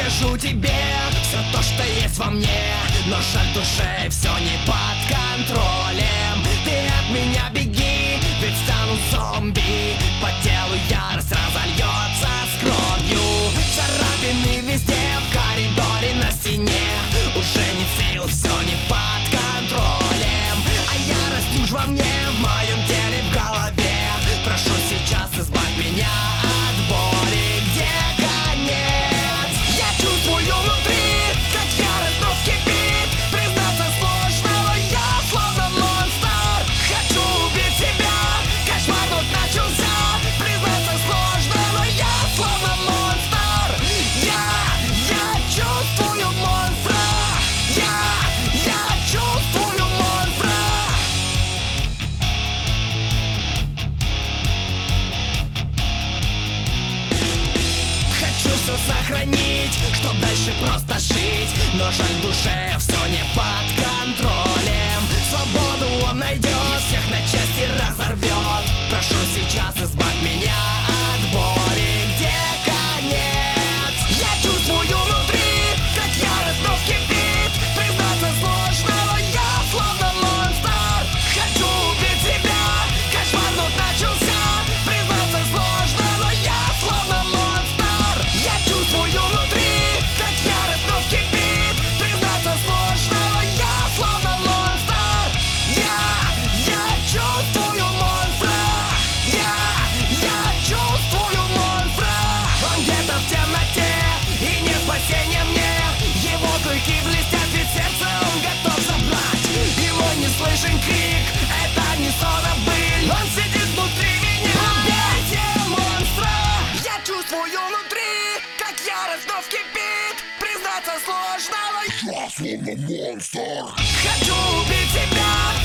покажу тебе все то, что есть во мне. Но жаль, в душе все не под контролем. Ты от меня беги, ведь стану зомби. По телу ярость разольется с кровью. Царапины везде, в коридоре, на стене. Уже не сил, все не под контролем. А ярость уж во мне, в моем теле, в голове. Прошу сейчас, избавь меня от боли. Где конец? Я чувствую внутри, как ярость вновь кипит. Признаться сложно, но я словно монстр. Хочу убить себя, кошмар вновь начался. Признаться сложно, но я словно монстр. Я чувствую монстра. Я чувствую монстра. Хочу все сохранить, чтоб дальше просто жить. Но жаль, в душе все не под контролем. Свободу он найдет, всех на части разорвет. Прошу сейчас, избавь меня от боли. Где конец? Я чувствую внутри, как ярость вновь кипит. Признаться сложно, но я словно монстр. Хочу убить себя, кошмар вновь начался. Признаться сложно, но я словно монстр. Я чувствую внутри, как ярость вновь кипит. Признаться сложно, но я словно монстр. Я чувствую монстра. Я чувствую монстра. Он где-то в темноте, и не спасения мне. Его клыки блестят, ведь сердце он готов забрать. Его не слышен крик, это не сон, а быль. Он сидит внутри меня. Убейте монстра. Я чувствую внутри, как ярость вновь кипит. Признаться сложно, но Я словно монстр. хочу убить тебя.